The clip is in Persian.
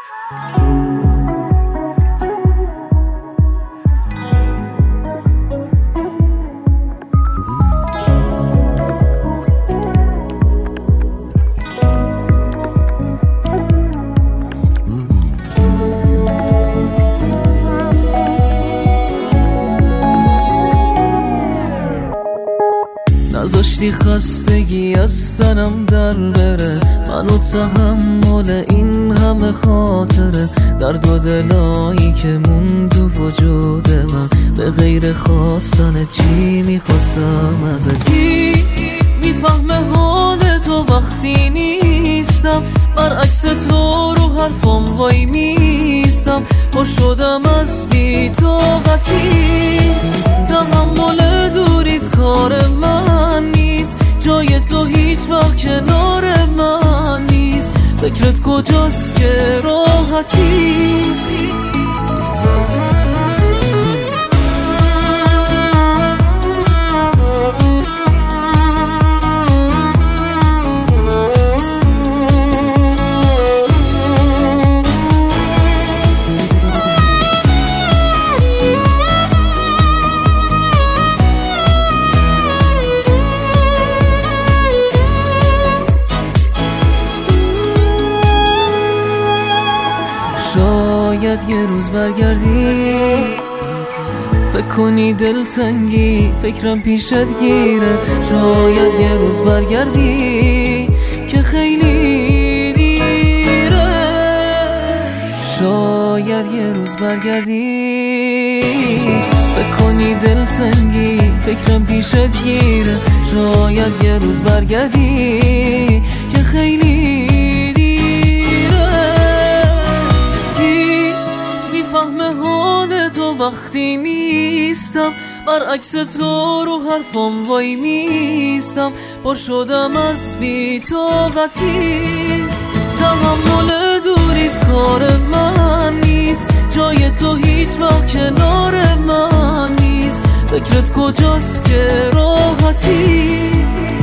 نذاشتی خستگی از تنم در بره، منو تحمل این همه خاطره، درد و دلایی که مون تو وجود من، به غیر خواستن چی میخواستم ازت. کی میفهمه حال تو وقتی نیستم، برعکس تو رو حرفم وای میستم، پر شدم از بی‌طاقتی، تحمل دوریت کار من نیست، جای تو هیچ وقت کنار من نیست، فکرت کجاست که راحتی. شاید یه روز برگردی، فکر کنی دلتنگی فکرم پیشت گیره، شاید یه روز برگردی که خیلی دیره، شاید یه روز برگردی فکر کنی دلتنگی فکرم پیشت گیره، شاید یه روز برگردی که خیلی فهم حال تو وقتی نیستم، برعکس تو رو حرفم وای میستم، پر شدم از بی‌طاقتی، تحمل دوریت کار من نیست، جای تو هیچ وقت کنار من نیست، فکرت کجاست که راحتی.